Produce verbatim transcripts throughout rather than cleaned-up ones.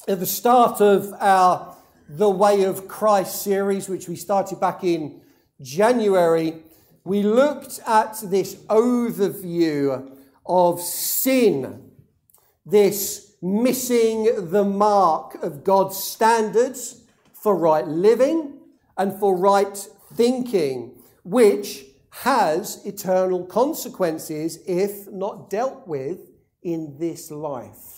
At the start of our The Way of Christ series, which we started back in January, we looked at this overview of sin, this missing the mark of God's standards for right living and for right thinking, which has eternal consequences if not dealt with in this life.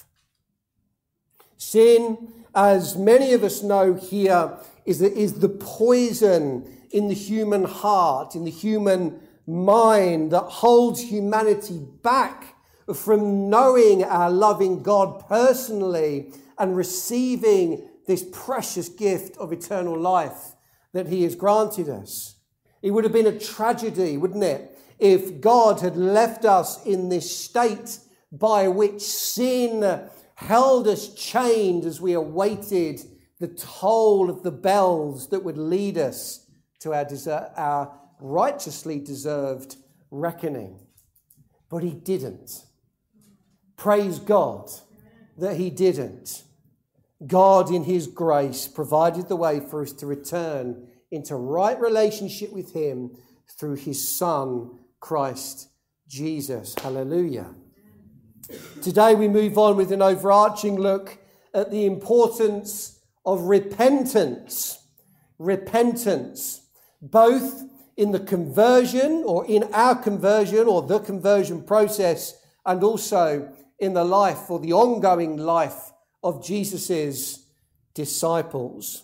Sin, as many of us know here, is the, is the poison in the human heart, in the human mind that holds humanity back from knowing our loving God personally and receiving this precious gift of eternal life that he has granted us. It would have been a tragedy, wouldn't it, if God had left us in this state by which sin held us chained as we awaited the toll of the bells that would lead us to our, deser- our righteously deserved reckoning. But he didn't. Praise God that he didn't. God, in his grace, provided the way for us to return into right relationship with him through his Son, Christ Jesus. Hallelujah. Today we move on with an overarching look at the importance of repentance. Repentance, both in the conversion or in our conversion or the conversion process, and also in the life or the ongoing life of Jesus's disciples.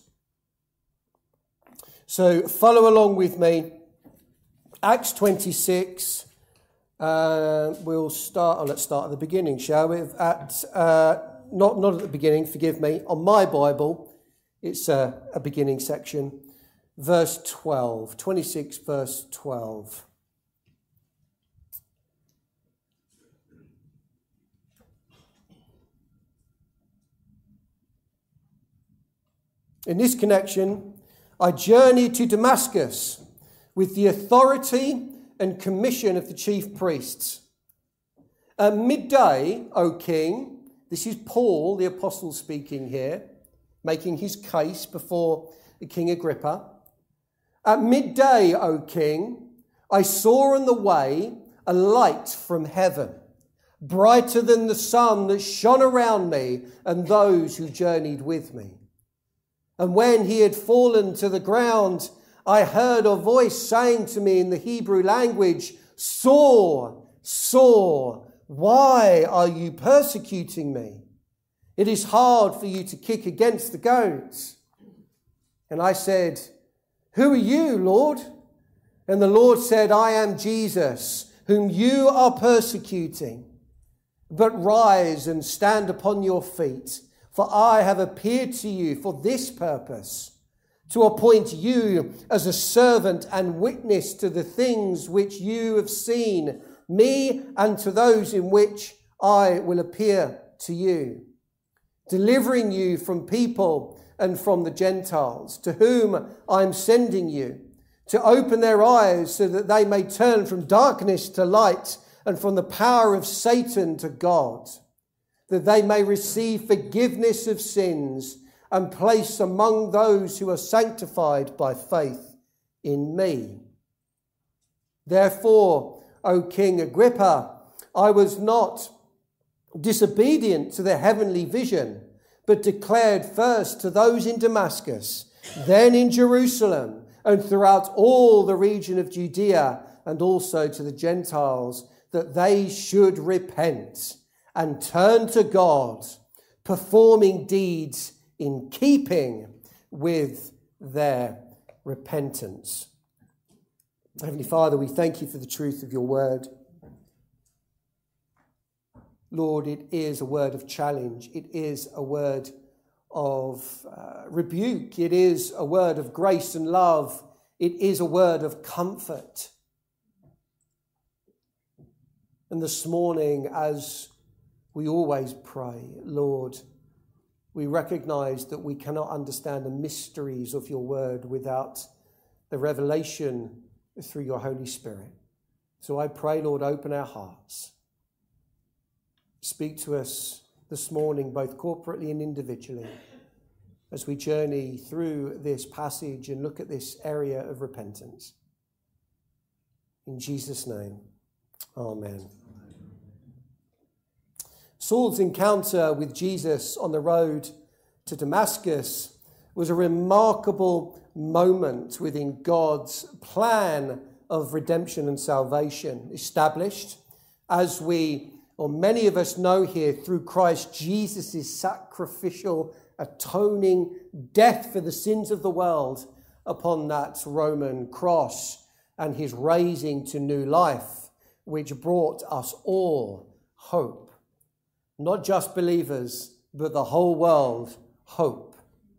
So follow along with me. Acts twenty-six. Uh, we'll start, oh, let's start at the beginning, shall we? At, uh, not, not at the beginning, forgive me. On my Bible, it's a, a beginning section. Verse twelve, twenty-six, verse twelve. In this connection, I journeyed to Damascus with the authority and commission of the chief priests. At midday, O king, this is Paul, the apostle, speaking here, making his case before the King Agrippa. At midday, O king, I saw on the way a light from heaven, brighter than the sun that shone around me and those who journeyed with me. And when he had fallen to the ground, I heard a voice saying to me in the Hebrew language, Saul, Saul, why are you persecuting me? It is hard for you to kick against the goads. And I said, Who are you, Lord? And the Lord said, I am Jesus, whom you are persecuting. But rise and stand upon your feet, for I have appeared to you for this purpose, to appoint you as a servant and witness to the things which you have seen, me and to those in which I will appear to you, delivering you from people and from the Gentiles, to whom I am sending you, to open their eyes so that they may turn from darkness to light and from the power of Satan to God, that they may receive forgiveness of sins and place among those who are sanctified by faith in me. Therefore, O King Agrippa, I was not disobedient to the heavenly vision, but declared first to those in Damascus, then in Jerusalem, and throughout all the region of Judea, and also to the Gentiles, that they should repent and turn to God, performing deeds in keeping with their repentance. Heavenly Father, we thank you for the truth of your word. Lord, it is a word of challenge. It is a word of uh, rebuke. It is a word of grace and love. It is a word of comfort. And this morning, as we always pray, Lord, we recognize that we cannot understand the mysteries of your word without the revelation through your Holy Spirit. So I pray, Lord, open our hearts. Speak to us this morning, both corporately and individually, as we journey through this passage and look at this area of repentance. In Jesus' name, amen. Saul's encounter with Jesus on the road to Damascus was a remarkable moment within God's plan of redemption and salvation, established, as we, or many of us know here, through Christ Jesus' sacrificial, atoning death for the sins of the world upon that Roman cross, and his raising to new life, which brought us all hope. Not just believers, but the whole world hope.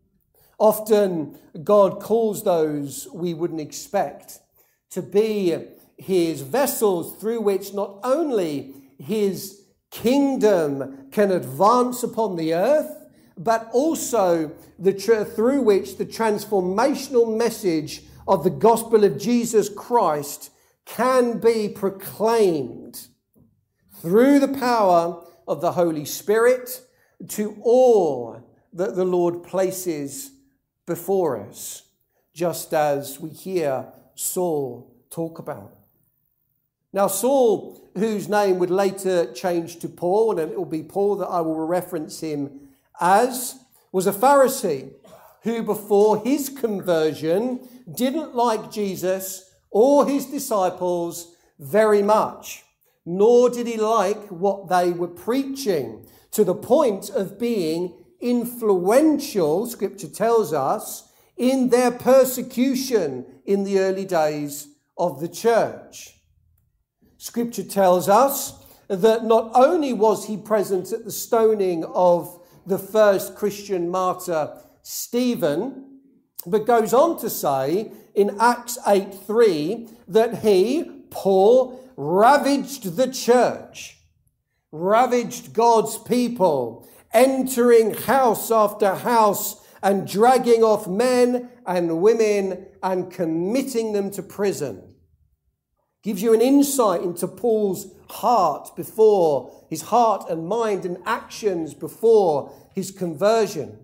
Often God calls those we wouldn't expect to be his vessels through which not only his kingdom can advance upon the earth, but also the tr- through which the transformational message of the gospel of Jesus Christ can be proclaimed through the power of the Holy Spirit to all that the Lord places before us, just as we hear Saul talk about. Now, Saul, whose name would later change to Paul, and it will be Paul that I will reference him as, was a Pharisee who before his conversion didn't like Jesus or his disciples very much, nor did he like what they were preaching, to the point of being influential, Scripture tells us, in their persecution in the early days of the church. Scripture tells us that not only was he present at the stoning of the first Christian martyr, Stephen, but goes on to say in Acts eight three that he, Paul, ravaged the church, ravaged God's people, entering house after house and dragging off men and women and committing them to prison. Gives you an insight into Paul's heart before, his heart and mind and actions before his conversion.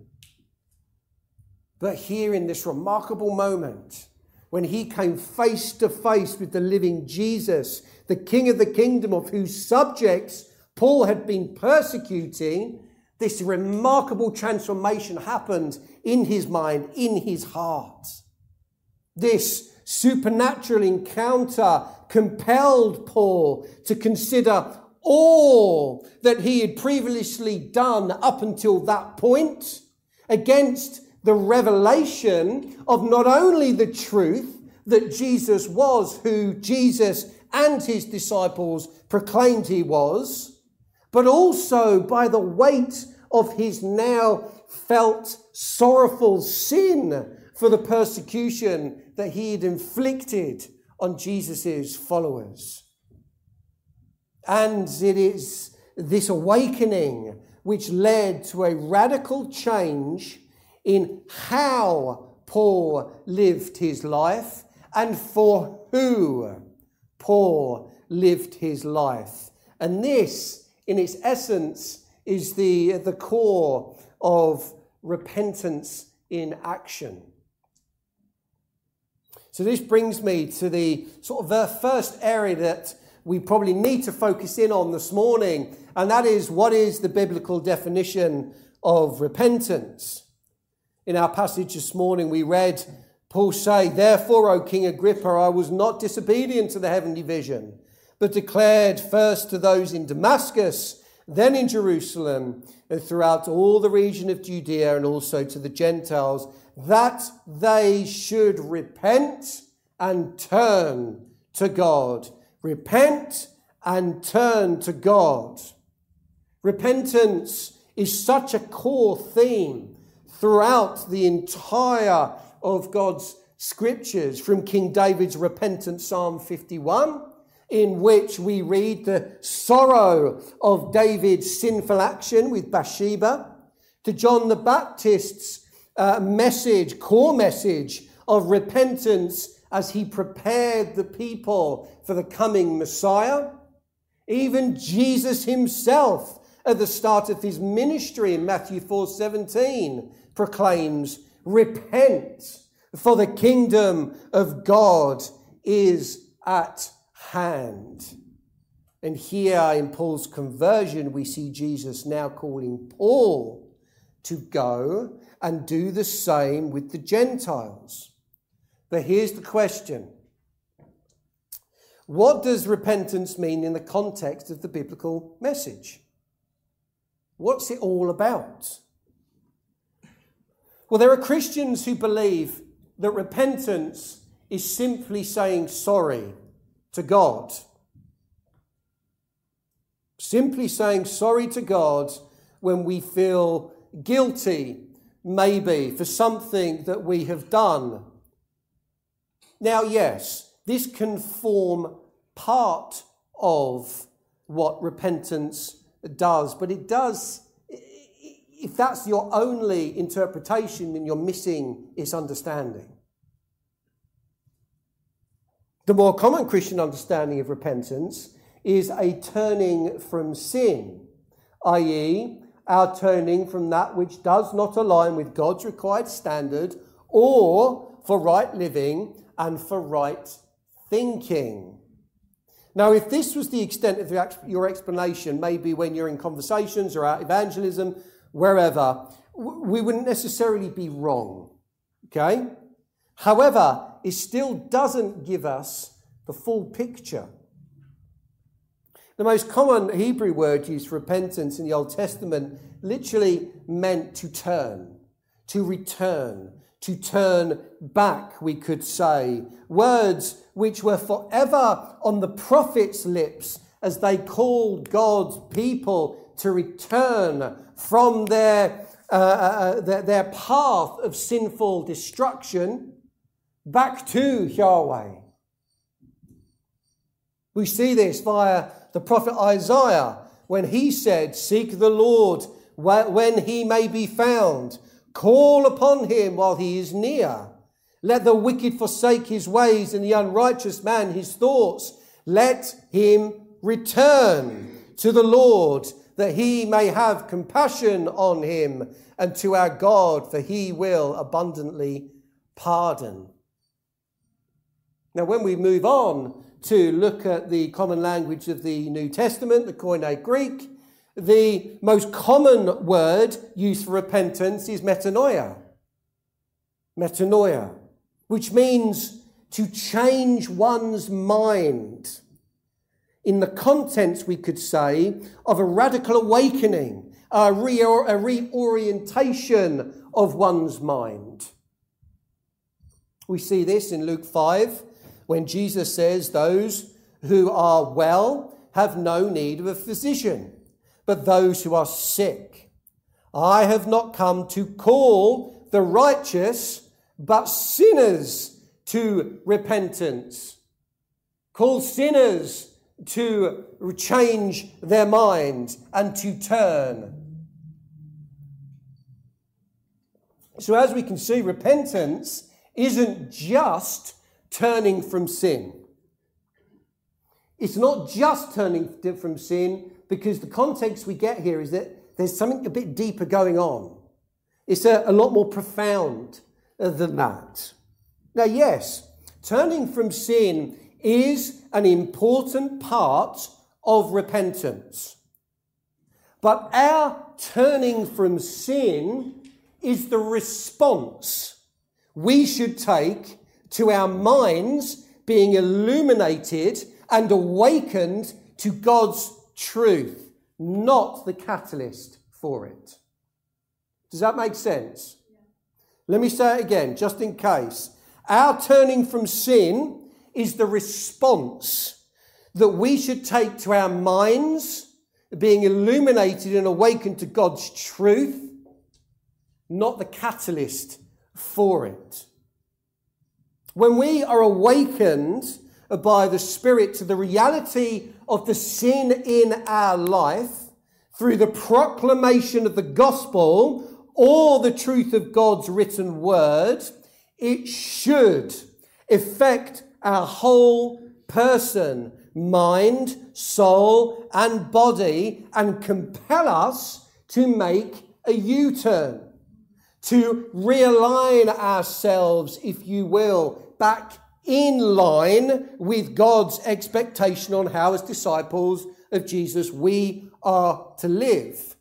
But here in this remarkable moment, when he came face to face with the living Jesus, the King of the kingdom of whose subjects Paul had been persecuting, this remarkable transformation happened in his mind, in his heart. This supernatural encounter compelled Paul to consider all that he had previously done up until that point against the revelation of not only the truth that Jesus was who Jesus and his disciples proclaimed he was, but also by the weight of his now felt sorrowful sin for the persecution that he had inflicted on Jesus' followers. And it is this awakening which led to a radical change in how Paul lived his life and for who Paul lived his life. And this, in its essence, is the, the core of repentance in action. So this brings me to the sort of the first area that we probably need to focus in on this morning, and that is, what is the biblical definition of repentance? In our passage this morning, we read Paul say, "Therefore, O King Agrippa, I was not disobedient to the heavenly vision, but declared first to those in Damascus, then in Jerusalem, and throughout all the region of Judea, and also to the Gentiles, that they should repent and turn to God." Repent and turn to God. Repentance is such a core theme throughout the entire of God's scriptures, from King David's repentant Psalm fifty-one, in which we read the sorrow of David's sinful action with Bathsheba, to John the Baptist's uh, message, core message of repentance as he prepared the people for the coming Messiah. Even Jesus himself, at the start of his ministry in Matthew four seventeen proclaims, repent, for the kingdom of God is at hand. And here in Paul's conversion, we see Jesus now calling Paul to go and do the same with the Gentiles. But here's the question. What does repentance mean in the context of the biblical message? What's it all about? Well, there are Christians who believe that repentance is simply saying sorry to God. Simply saying sorry to God when we feel guilty, maybe, for something that we have done. Now, yes, this can form part of what repentance does, but it does, if that's your only interpretation, then you're missing its understanding. The more common Christian understanding of repentance is a turning from sin, that is, our turning from that which does not align with God's required standard or for right living and for right thinking. Now, if this was the extent of your explanation, maybe when you're in conversations or out evangelism, wherever, we wouldn't necessarily be wrong, okay? However, it still doesn't give us the full picture. The most common Hebrew word used for repentance in the Old Testament literally meant to turn, to return, to turn back, we could say. Words which were forever on the prophets' lips as they called God's people to return from their, uh, uh, their, their path of sinful destruction back to Yahweh. We see this via the prophet Isaiah when he said, seek the Lord when he may be found. Call upon him while he is near. Let the wicked forsake his ways and the unrighteous man his thoughts. Let him return to the Lord that he may have compassion on him, and to our God, for he will abundantly pardon. Now, when we move on to look at the common language of the New Testament, the Koine Greek, the most common word used for repentance is metanoia. Metanoia, which means to change one's mind. In the contents, we could say, of a radical awakening, a, re- a reorientation of one's mind. We see this in Luke five, when Jesus says, those who are well have no need of a physician, but those who are sick. I have not come to call the righteous, but sinners to repentance. Call sinners to change their mind and to turn. So as we can see, repentance isn't just turning from sin. It's not just turning from sin, because the context we get here is that there's something a bit deeper going on. It's a, a lot more profound than that. Now, yes, turning from sin is an important part of repentance. But our turning from sin is the response we should take to our minds being illuminated and awakened to God's truth, not the catalyst for it. Does that make sense? Yeah. Let me say it again, just in case. Our turning from sin is the response that we should take to our minds being illuminated and awakened to God's truth, not the catalyst for it. When we are awakened by the Spirit to the reality of the sin in our life through the proclamation of the gospel or the truth of God's written word, it should affect our whole person, mind, soul, and body and compel us to make a U-turn, to realign ourselves, if you will, back in line with God's expectation on how, as disciples of Jesus, we are to live.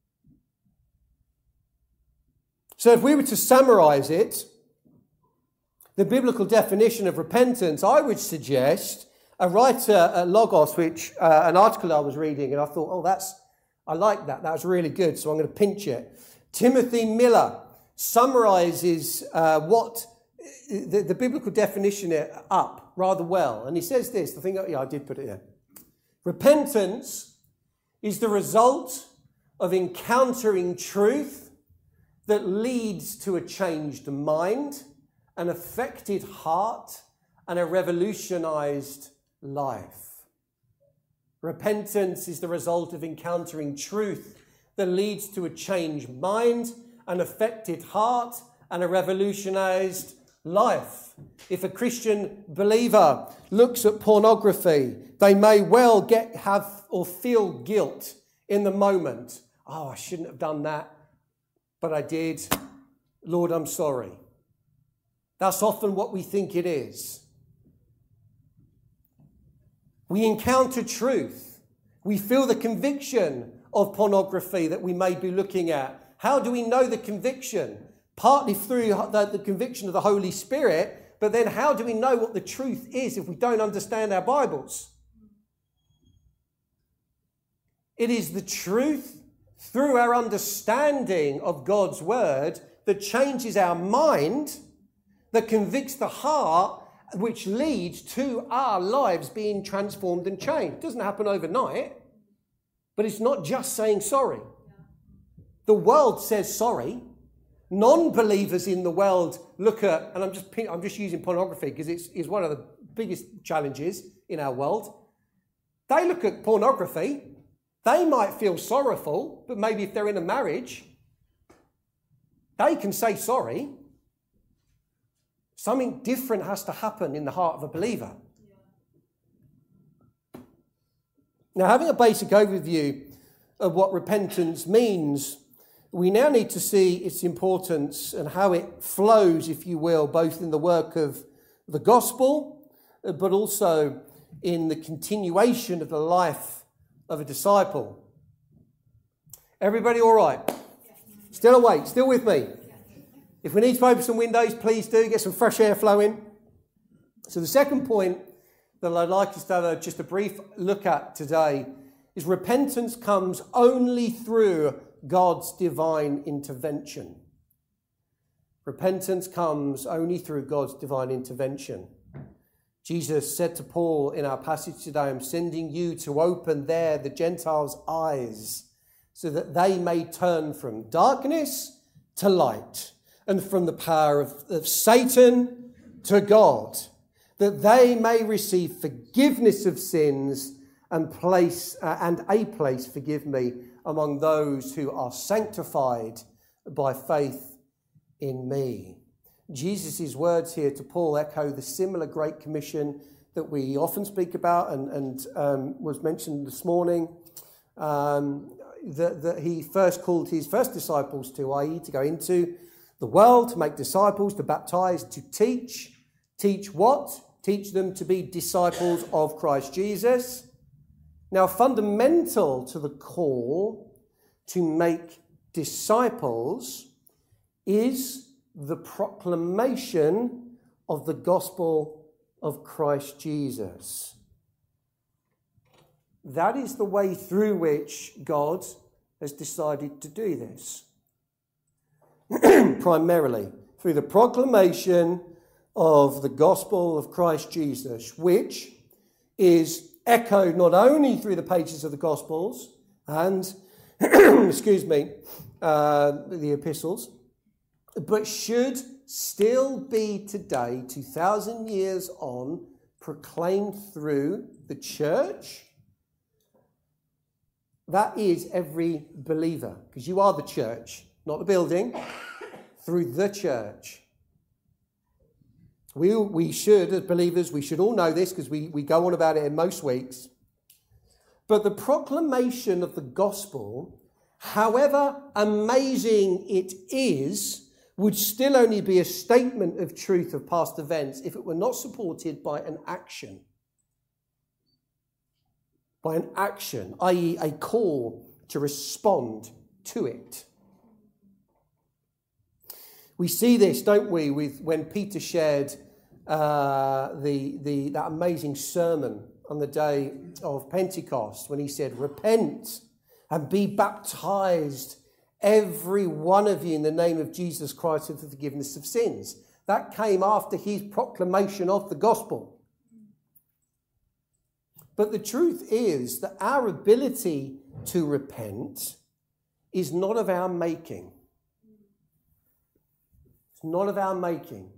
So if we were to summarize it, the biblical definition of repentance, I would suggest, a writer at Logos, which uh, an article I was reading, and I thought, oh, that's, I like that. That was really good, so I'm going to pinch it. Timothy Miller summarizes uh, what the, the biblical definition up rather well. And he says this, I think, yeah, I did put it here. Repentance is the result of encountering truth that leads to a changed mind, an affected heart, and a revolutionized life. Repentance is the result of encountering truth that leads to a changed mind, an affected heart, and a revolutionized life. If a Christian believer looks at pornography, they may well get, have, or feel guilt in the moment. Oh, I shouldn't have done that, but I did. Lord, I'm sorry. That's often what we think it is. We encounter truth. We feel the conviction of pornography that we may be looking at. How do we know the conviction? Partly through the, the conviction of the Holy Spirit, but then how do we know what the truth is if we don't understand our Bibles? It is the truth through our understanding of God's word that changes our mind, that convicts the heart, which leads to our lives being transformed and changed. It doesn't happen overnight, but it's not just saying sorry. The world says sorry. Non-believers in the world look at, and I'm just I'm just using pornography because it's, it's one of the biggest challenges in our world. They look at pornography. They might feel sorrowful, but maybe if they're in a marriage, they can say sorry. Something different has to happen in the heart of a believer. Yeah. Now, having a basic overview of what repentance means, we now need to see its importance and how it flows, if you will, both in the work of the gospel, but also in the continuation of the life of a disciple. Everybody all right? Still awake? Still with me? If we need to open some windows, please do. Get some fresh air flowing. So the second point that I'd like us to have a, just a brief look at today is repentance comes only through God's divine intervention. Repentance comes only through God's divine intervention. Jesus said to Paul in our passage today, I'm sending you to open there the Gentiles' eyes so that they may turn from darkness to light and from the power of, of Satan to God, that they may receive forgiveness of sins and place uh, and a place, forgive me, among those who are sanctified by faith in me. Jesus' words here to Paul echo the similar Great Commission that we often speak about and, and um, was mentioned this morning, um, that, that he first called his first disciples to, that is to go into the world, to make disciples, to baptize, to teach. Teach what? Teach them to be disciples of Christ Jesus. Now, fundamental to the call to make disciples is the proclamation of the gospel of Christ Jesus. That is the way through which God has decided to do this. Primarily through the proclamation of the gospel of Christ Jesus, which is echoed not only through the pages of the Gospels and, excuse me, uh, the epistles, but should still be today, two thousand years on, proclaimed through the church. That is every believer, because you are the church, not the building, through the church. We, we should, as believers, we should all know this because we, we go on about it in most weeks. But the proclamation of the gospel, however amazing it is, would still only be a statement of truth of past events if it were not supported by an action. By an action, that is a call to respond to it. We see this, don't we, with when Peter shared uh, the, the, that amazing sermon on the day of Pentecost, when he said, repent and be baptized, every one of you, in the name of Jesus Christ for the forgiveness of sins. That came after his proclamation of the gospel. But the truth is that our ability to repent is not of our making. It's not of our making.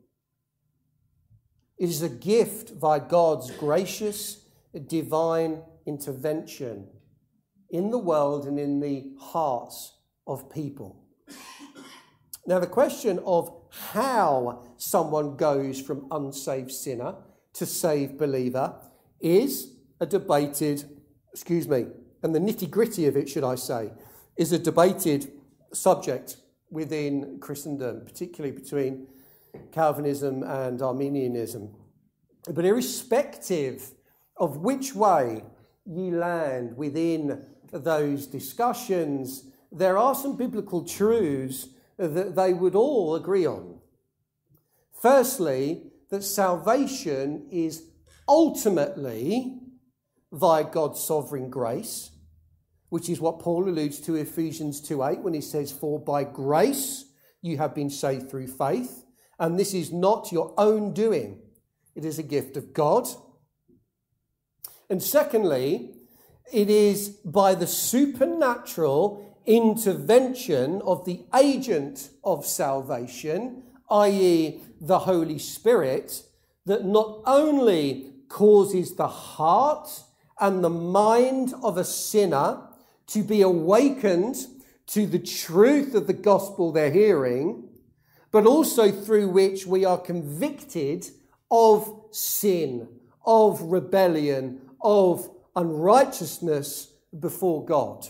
It is a gift by God's gracious, divine intervention in the world and in the hearts of people. Now, the question of how someone goes from unsaved sinner to saved believer is a debated, excuse me, and the nitty-gritty of it, should I say, is a debated subject within Christendom, particularly between Calvinism and Arminianism. But irrespective of which way you land within those discussions, there are some biblical truths that they would all agree on. Firstly, that salvation is ultimately via God's sovereign grace, which is what Paul alludes to in Ephesians two eight when he says, for by grace you have been saved through faith, and this is not your own doing. It is a gift of God. And secondly, it is by the supernatural intervention of the agent of salvation, that is the Holy Spirit, that not only causes the heart and the mind of a sinner to be awakened to the truth of the gospel they're hearing, but also through which we are convicted of sin, of rebellion, of unrighteousness before God.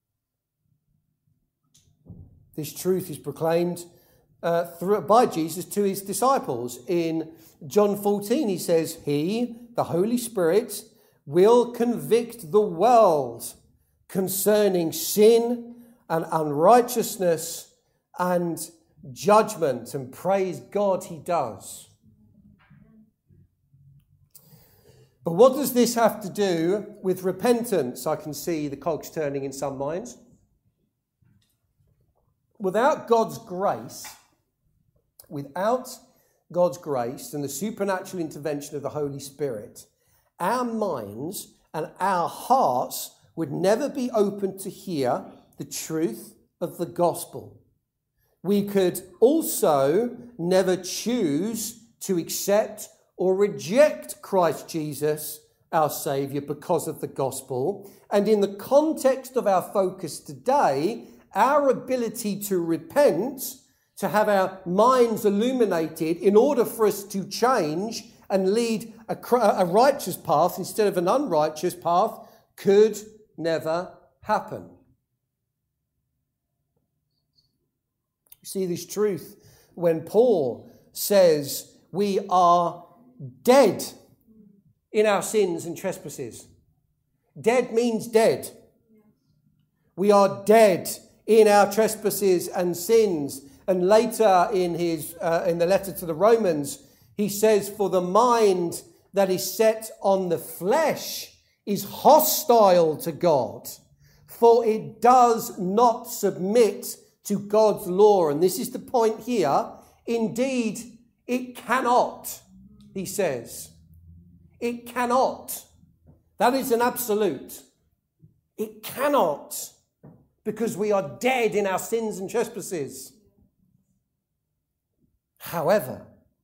This truth is proclaimed uh, through, by Jesus to his disciples. In John fourteen, he says, he, the Holy Spirit, will convict the world concerning sin and unrighteousness and judgment. And praise God, he does. But what does this have to do with repentance? I can see the cogs turning in some minds. Without God's grace, without God's grace and the supernatural intervention of the Holy Spirit, our minds and our hearts would never be open to hear the truth of the gospel. We could also never choose to accept or reject Christ Jesus, our Saviour, because of the gospel. And in the context of our focus today, our ability to repent, to have our minds illuminated in order for us to change and lead a, a righteous path instead of an unrighteous path, could never happen. You see this truth when Paul says we are dead in our sins and trespasses. Dead means dead. We are dead in our trespasses and sins. And later in his uh, in the letter to the Romans, he says, for the mind that is set on the flesh is hostile to God, for it does not submit to God's law. And this is the point here. Indeed, it cannot, he says. It cannot. That is an absolute. It cannot, because we are dead in our sins and trespasses. However,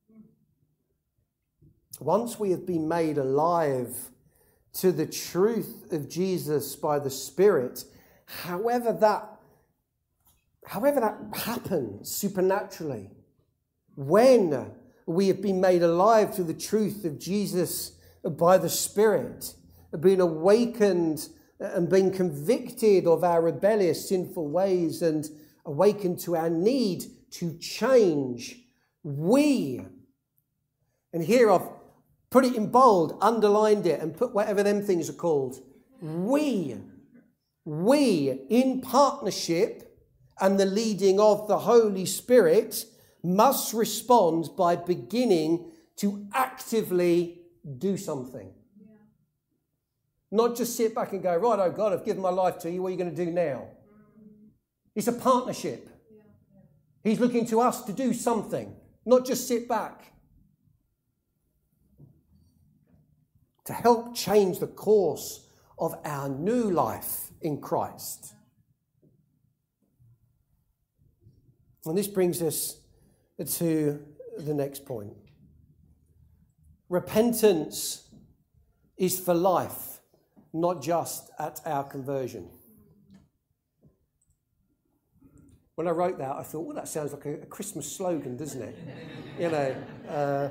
once we have been made alive to the truth of Jesus by the Spirit, however that, however that happens supernaturally, when We have been made alive to the truth of Jesus by the Spirit, being awakened and being convicted of our rebellious, sinful ways and awakened to our need to change. We, and here I've put it in bold, underlined it, and put whatever them things are called. We, we in partnership and the leading of the Holy Spirit must respond by beginning to actively do something. Yeah. Not just sit back and go, right, oh God, I've given my life to you. What are you going to do now? It's a partnership. Yeah. He's looking to us to do something, not just sit back. To help change the course of our new life in Christ. And this brings us to the next point. Repentance is for life, not just at our conversion. When I wrote that, I thought, well, that sounds like a, a Christmas slogan, doesn't it? You know, uh,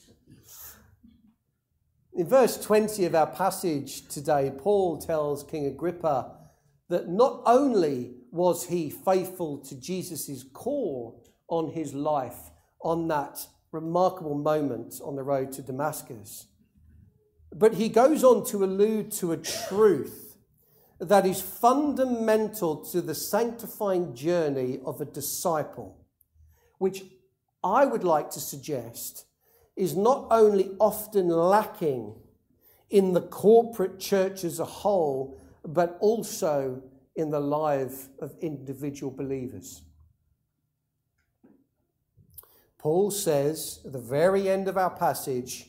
in verse twenty of our passage today, Paul tells King Agrippa that not only was he faithful to Jesus' call on his life on that remarkable moment on the road to Damascus, but he goes on to allude to a truth that is fundamental to the sanctifying journey of a disciple, which I would like to suggest is not only often lacking in the corporate church as a whole, but also in the life of individual believers. Paul says at the very end of our passage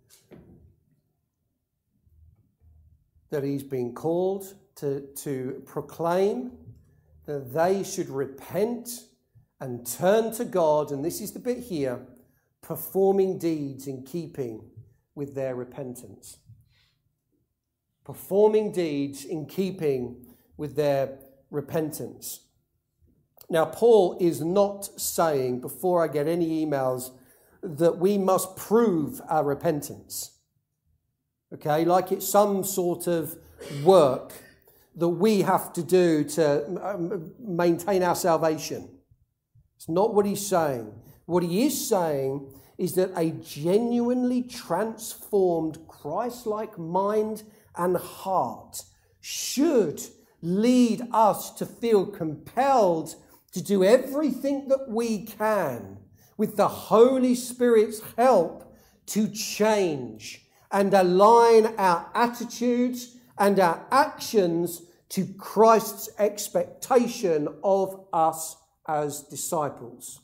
that he's been called to, to proclaim that they should repent and turn to God, and this is the bit here, performing deeds in keeping with their repentance. Performing deeds in keeping with their repentance. Now, Paul is not saying, before I get any emails, that we must prove our repentance. Okay, like it's some sort of work that we have to do to maintain our salvation. It's not what he's saying. What he is saying is that a genuinely transformed Christ-like mind and heart should lead us to feel compelled to do everything that we can with the Holy Spirit's help to change and align our attitudes and our actions to Christ's expectation of us as disciples.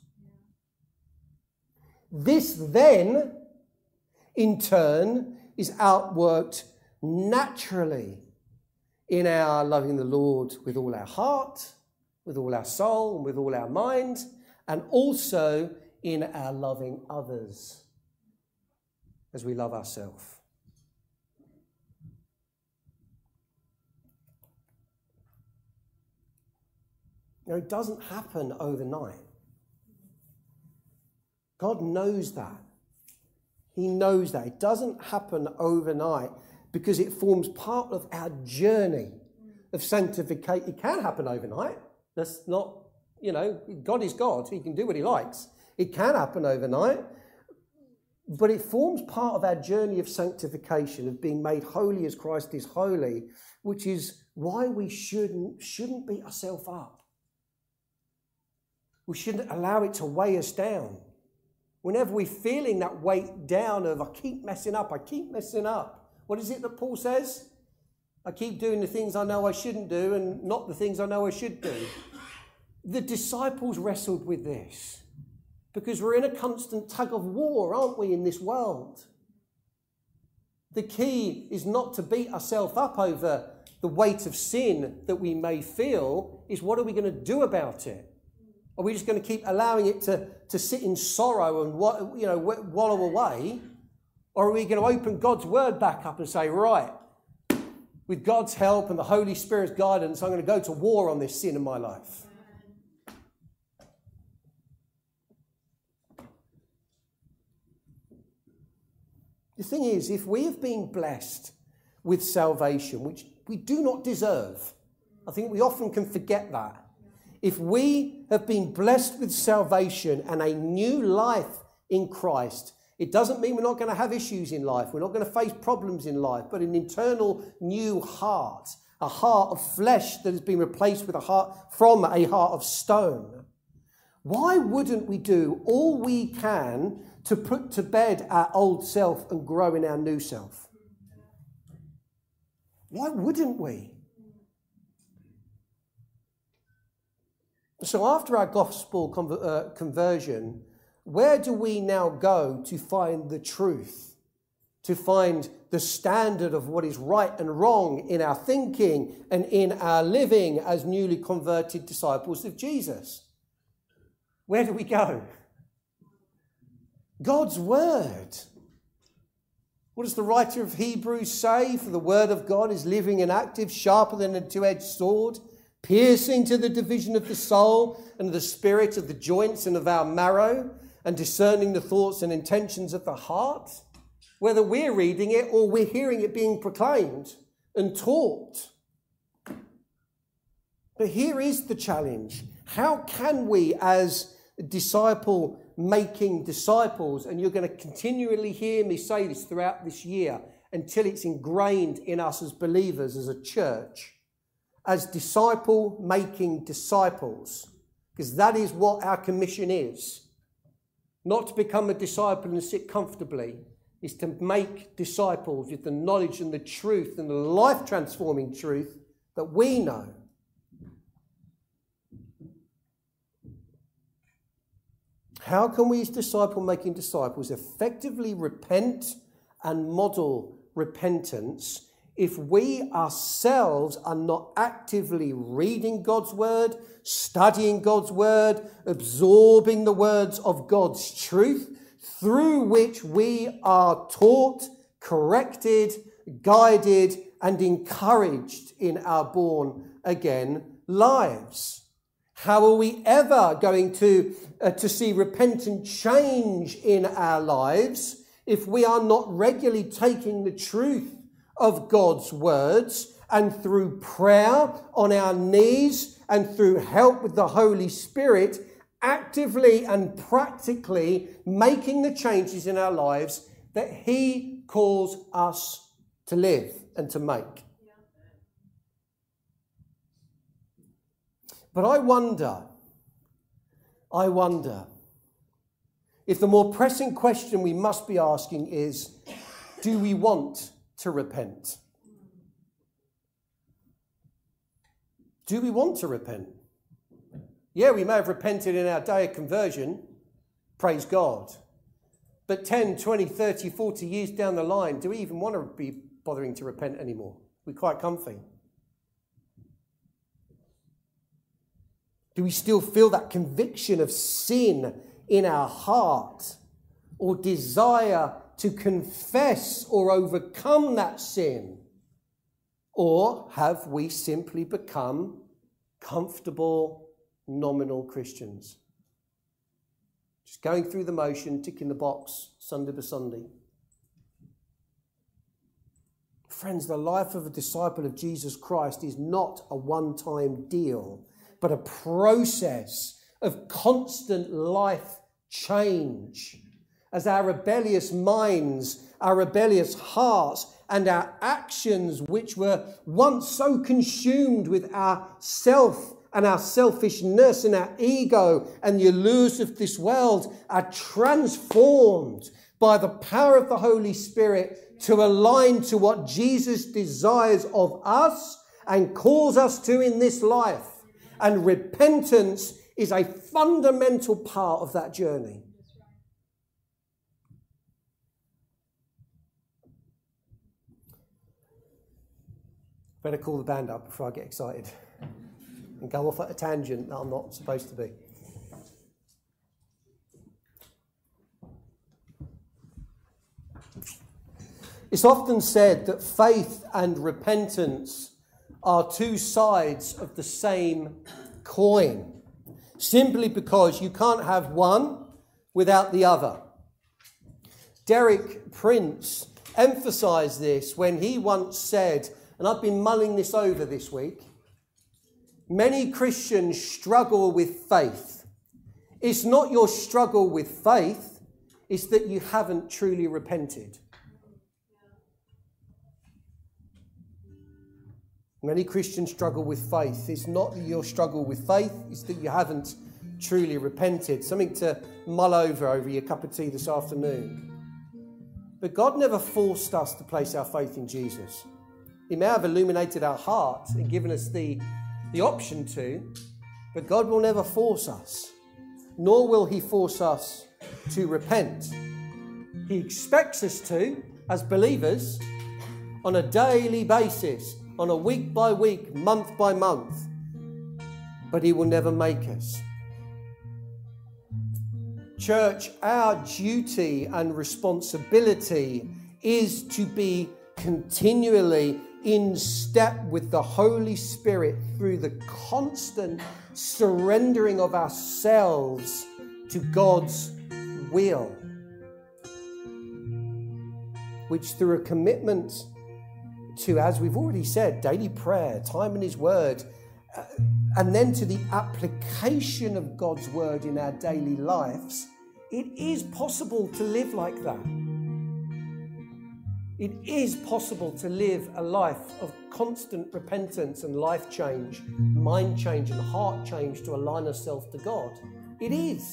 This then, in turn, is outworked naturally in our loving the Lord with all our heart, with all our soul, and with all our mind, and also in our loving others as we love ourselves. Now, it doesn't happen overnight. God knows that. He knows that. It doesn't happen overnight because it forms part of our journey of sanctification. It can happen overnight. That's not, you know, God is God. He can do what he likes. It can happen overnight. But it forms part of our journey of sanctification, of being made holy as Christ is holy, which is why we shouldn't, shouldn't beat ourselves up. We shouldn't allow it to weigh us down. Whenever we're feeling that weight down of, I keep messing up, I keep messing up. What is it that Paul says? I keep doing the things I know I shouldn't do and not the things I know I should do. The disciples wrestled with this because we're in a constant tug of war, aren't we, in this world? The key is not to beat ourselves up over the weight of sin that we may feel, is what are we going to do about it? Are we just going to keep allowing it to, to sit in sorrow and, you know, wallow away? Or are we going to open God's word back up and say, right, with God's help and the Holy Spirit's guidance, I'm going to go to war on this sin in my life? The thing is, if we have been blessed with salvation, which we do not deserve, I think we often can forget that. If we have been blessed with salvation and a new life in Christ, it doesn't mean we're not going to have issues in life. We're not going to face problems in life, but an internal new heart, a heart of flesh that has been replaced with a heart from a heart of stone. Why wouldn't we do all we can to put to bed our old self and grow in our new self? Why wouldn't we? So after our gospel conver- uh, conversion, where do we now go to find the truth, to find the standard of what is right and wrong in our thinking and in our living as newly converted disciples of Jesus? Where do we go? God's word. What does the writer of Hebrews say? For the word of God is living and active, sharper than a two-edged sword, piercing to the division of the soul and the spirit, of the joints and of our marrow, and discerning the thoughts and intentions of the heart. Whether we're reading it or we're hearing it being proclaimed and taught. But here is the challenge. How can we, as disciple making disciples, and you're going to continually hear me say this throughout this year until it's ingrained in us as believers, as a church, as disciple making disciples, because that is what our commission is. Not to become a disciple and sit comfortably, is to make disciples with the knowledge and the truth and the life transforming truth that we know. How can we as disciple-making disciples effectively repent and model repentance if we ourselves are not actively reading God's word, studying God's word, absorbing the words of God's truth, through which we are taught, corrected, guided, and encouraged in our born-again lives? How are we ever going to, uh, to see repentant change in our lives if we are not regularly taking the truth of God's words and through prayer on our knees and through help with the Holy Spirit, actively and practically making the changes in our lives that He calls us to live and to make? But I wonder, I wonder if the more pressing question we must be asking is, do we want to repent? Do we want to repent? Yeah, we may have repented in our day of conversion, praise God. But ten, twenty, thirty, forty years down the line, do we even want to be bothering to repent anymore? We're quite comfy. Do we still feel that conviction of sin in our heart, or desire to confess or overcome that sin? Or have we simply become comfortable, nominal Christians? Just going through the motion, ticking the box, Sunday by Sunday. Friends, the life of a disciple of Jesus Christ is not a one-time deal, but a process of constant life change. As our rebellious minds, our rebellious hearts, and our actions, which were once so consumed with our self and our selfishness and our ego and the allures of this world, are transformed by the power of the Holy Spirit to align to what Jesus desires of us and calls us to in this life. And repentance is a fundamental part of that journey. Better call the band up before I get excited and go off at a tangent that I'm not supposed to be. It's often said that faith and repentance are two sides of the same coin, simply because you can't have one without the other. Derek Prince emphasised this when he once said, and I've been mulling this over this week, many Christians struggle with faith. It's not your struggle with faith, it's that you haven't truly repented. Many Christians struggle with faith. It's not that your struggle with faith, it's that you haven't truly repented. Something to mull over over your cup of tea this afternoon. But God never forced us to place our faith in Jesus. He may have illuminated our heart and given us the, the option to, but God will never force us, nor will he force us to repent. He expects us to, as believers, on a daily basis, on a week by week, month by month, but he will never make us. Church, our duty and responsibility is to be continually in step with the Holy Spirit through the constant surrendering of ourselves to God's will, which through a commitment to, as we've already said, daily prayer, time in his word, uh, and then to the application of God's word in our daily lives, it is possible to live like that. It is possible to live a life of constant repentance and life change, mind change and heart change to align ourselves to God. It is.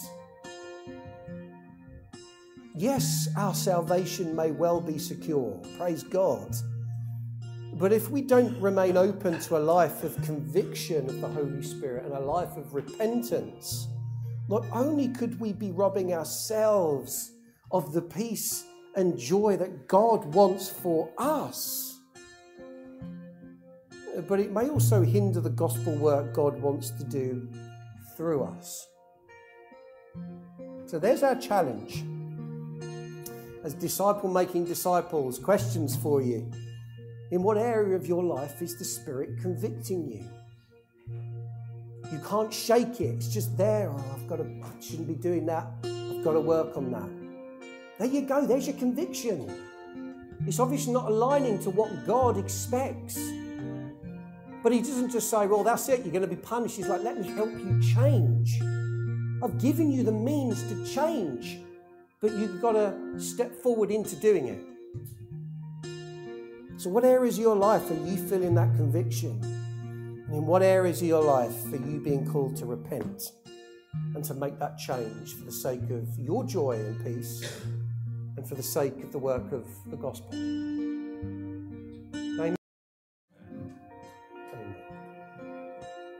Yes, our salvation may well be secure. Praise God. But if we don't remain open to a life of conviction of the Holy Spirit and a life of repentance, not only could we be robbing ourselves of the peace and joy that God wants for us, but it may also hinder the gospel work God wants to do through us. So there's our challenge. As disciple-making disciples, questions for you. In what area of your life is the Spirit convicting you? You can't shake it. It's just there. Oh, I've got to, I shouldn't be doing that. I've got to work on that. There you go. There's your conviction. It's obviously not aligning to what God expects. But he doesn't just say, well, that's it. You're going to be punished. He's like, let me help you change. I've given you the means to change, but you've got to step forward into doing it. So what areas of your life are you feeling that conviction? And in what areas of your life are you being called to repent and to make that change for the sake of your joy and peace and for the sake of the work of the gospel?